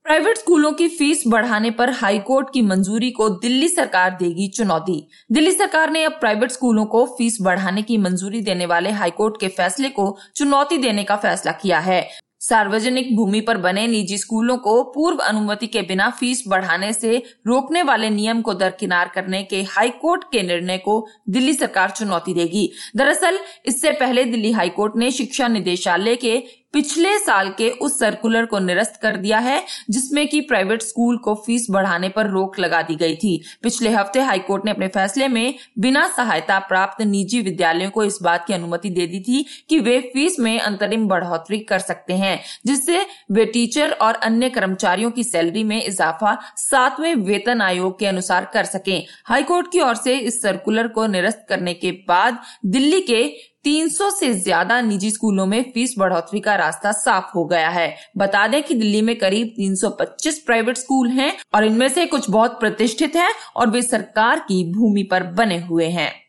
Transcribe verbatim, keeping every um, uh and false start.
Private स्कूलों की fees बढ़ाने पर हाईकोर्ट की मंजूरी को दिल्ली सरकार देगी चुनौती। दिल्ली सरकार ने अब प्राइवेट स्कूलों को फीस बढ़ाने की मंजूरी देने वाले हाईकोर्ट के फैसले को चुनौती देने का फैसला किया है। सार्वजनिक भूमि पर बने निजी स्कूलों को पूर्व अनुमति के बिना फीस बढ़ाने से रोकने वाले नियम को दरकिनार करने के हाईकोर्ट के निर्णय को दिल्ली सरकार चुनौती देगी। दरअसल इससे पहले दिल्ली हाईकोर्ट ने शिक्षा निदेशालय के पिछले साल के उस सर्कुलर को निरस्त कर दिया है जिसमें कि प्राइवेट स्कूल को फीस बढ़ाने पर रोक लगा दी गई थी। पिछले हफ्ते हाईकोर्ट ने अपने फैसले में बिना सहायता प्राप्त निजी विद्यालयों को इस बात की अनुमति दे दी थी कि वे फीस में अंतरिम बढ़ोतरी कर सकते हैं, जिससे वे टीचर और अन्य कर्मचारियों की सैलरी में इजाफा सातवें वेतन आयोग के अनुसार कर सकें। हाईकोर्ट की ओर से इस सर्कुलर को निरस्त करने के बाद दिल्ली के तीन सौ से ज्यादा निजी स्कूलों में फीस बढ़ोतरी का रास्ता साफ हो गया है। बता दें कि दिल्ली में करीब तीन सौ पच्चीस प्राइवेट स्कूल हैं और इनमें से कुछ बहुत प्रतिष्ठित हैं और वे सरकार की भूमि पर बने हुए हैं।